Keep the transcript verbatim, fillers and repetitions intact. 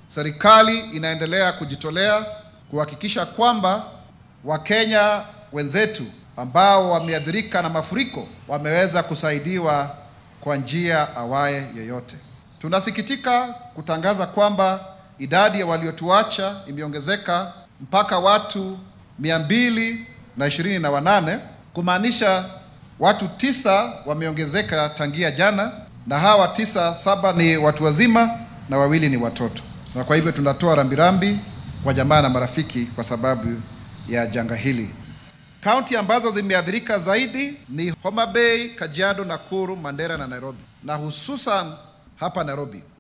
serikali inaendelea kujitolea kuhakikisha kwamba Wakenya wenzetu ambao wameathirika na mafuriko wameweza kusaidiwa kwa njia awaye yoyote. Tunasikitika kutangaza kwamba idadi ya waliotuacha imeongezeka mpaka watu mia mbili na ishirini na wanane, kumaanisha watu tisa wameongezeka tangia jana, na hawa tisa, saba ni watu wazima na wawili ni watoto. Na kwa hivyo tunatoa rambirambi kwa jamaa na marafiki kwa sababu ya janga hili. Kaunti ambazo zimeathirika zaidi ni Homa Bay, Kajiado, Nakuru, Mandera na Nairobi, na hususan hapa Nairobi.